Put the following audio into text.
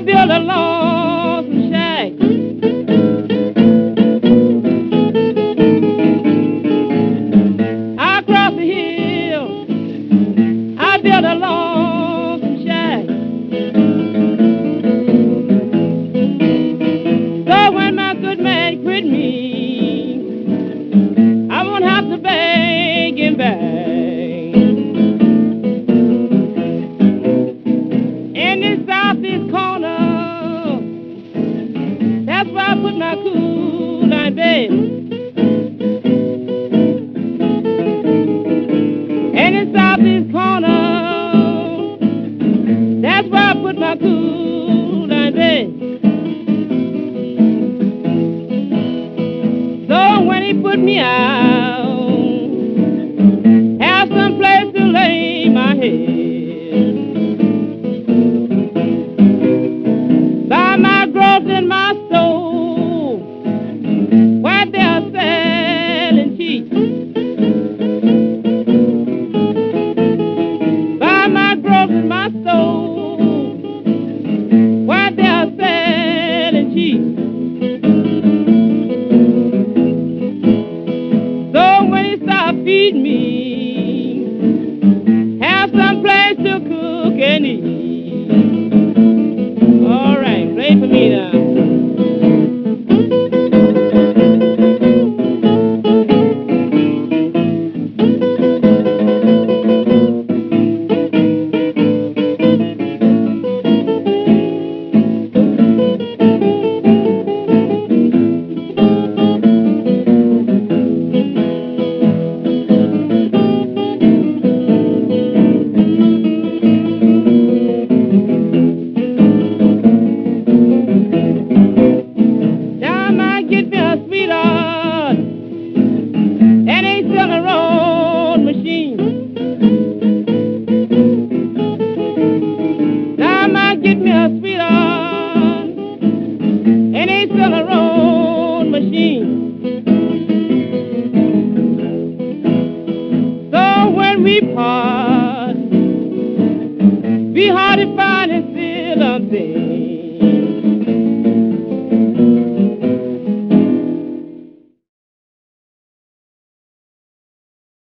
built a lonesome shack across the hill. I built a lonesome shack. So when my good man quit me, I won't have to beg him back. In this southeast corner, that's where I put my cool on bed. In this southeast corner, that's where I put my cool on bed. So when he put me out, have some place to lay my head. Buy my growth in my store, where they're selling cheap. Buy my growth in my store, where they're selling cheap. So when he start feeding me, have some place to cook and eat. All right, play for me now. Now I might get me a sweetheart that ain't still a road machine. Now I might get me a sweetheart that ain't still a road machine. So when we part, be hard to find and still something.